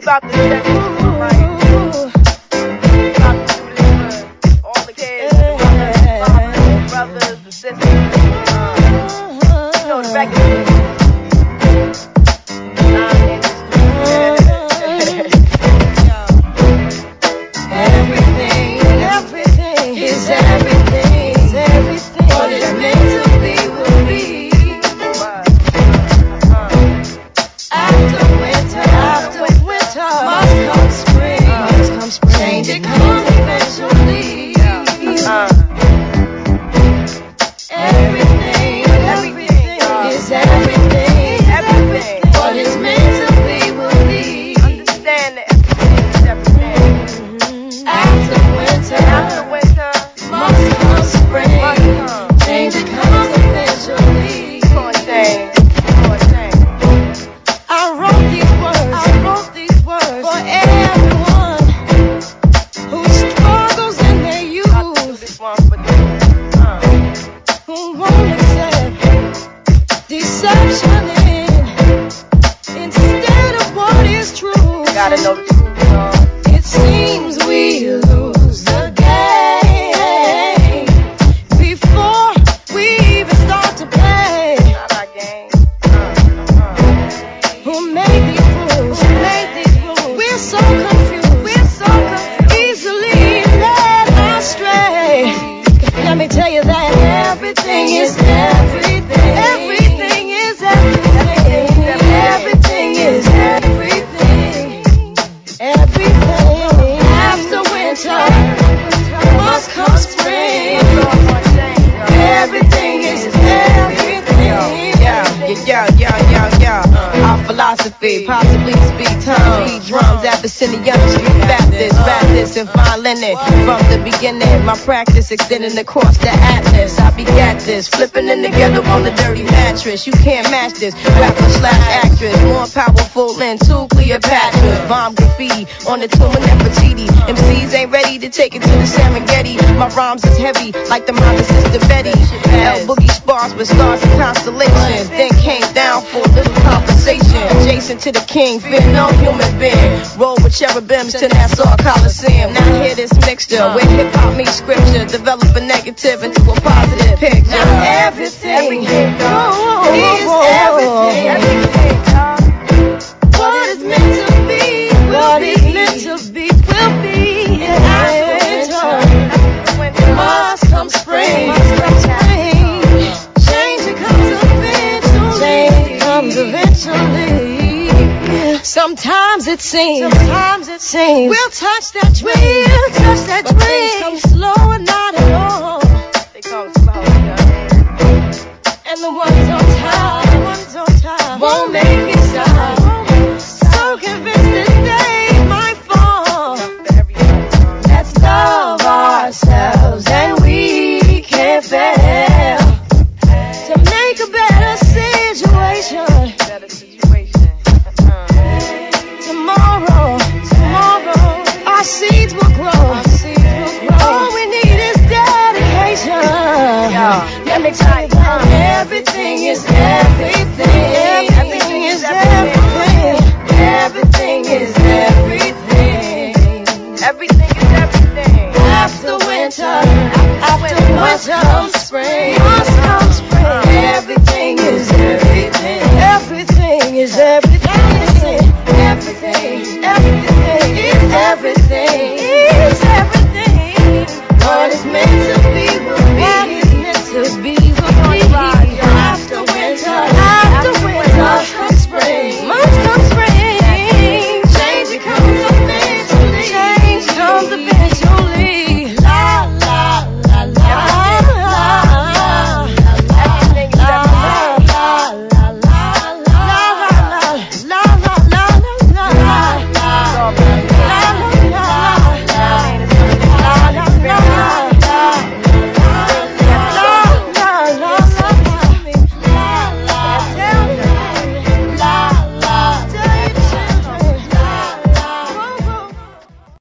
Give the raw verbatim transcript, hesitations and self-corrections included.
about to set this one right. We about to do this for all the kids, the mothers, the fathers, the brothers, the sisters. Uh, you know the record. Everything, everything is everything, is everything. What is meant to be will be. After winter, after winter, must come spring. Must come spring. Change it comes eventually. Everything, everything is everything, everything. What is meant to be will be. Understand that everything is everything. After winter, After winter, must come spring. must come. Change it comes eventually. Come on, change. Come on, change. I wrote these words. I wrote these words for everyone who struggles in their I do youth, this one for them. Uh. who won't accept deception in instead of what is true. Gotta know the truth, y'all. It seems we lose the game before we even start to play. Not our game. Uh, uh. Who made these rules? Who made these rules? We're so confused. We're so confused. Easily led astray. Let me tell you that everything is everything. Everything is everything. Everything is everything. Everything. After winter must come spring. Everything is everything. Yeah, yeah, yeah, yeah, yeah. Our philosophy, possibly speak tongues, beat drums, Abyssinian Street Baptist, Baptist and fine linen. From the beginning, my practice extending across the atlas. I begat this, flipping them together on the dirty mattress. You can't match this, rapper slash actress, more powerful than two Cleopatras. Bomb graffiti on the tomb of Nefertiti. M Cs ain't ready to take it to the Serengeti. My rhymes is heavy, like the mother sister Betty. L Boogie spars with stars and constellations. Then came down for a little conversation. Adjacent to the king, fear no human being. Roll with cherubims to Nassau Coliseum. Now hear this mixture where hip hop meets scripture. Develop a negative into a positive picture. Now everything, Everything, oh, It is everything. Everything, y'all. what is meant to be, what is meant to be, will be. After winter, must come spring. Must come spring. Change it comes eventually. Change it comes eventually. Sometimes it seems, sometimes it seems we'll touch that dream, we'll touch that But dream. things Come slow and not at all. They come slow, y'all. And the ones on top, the ones on top won't make me stop. So convinced this day might fall. For everybody, Let's love ourselves and we can fail to make a better situation. better situation. Uh. Tomorrow, tomorrow, our seeds will grow. Our seeds will grow. All we need is dedication. Yeah. Let me tell you that everything is everything. Everything is everything. Everything is everything. Everything is everything. After winter, after winter comes spring. Must come spring. Everything is everything. Everything is everything.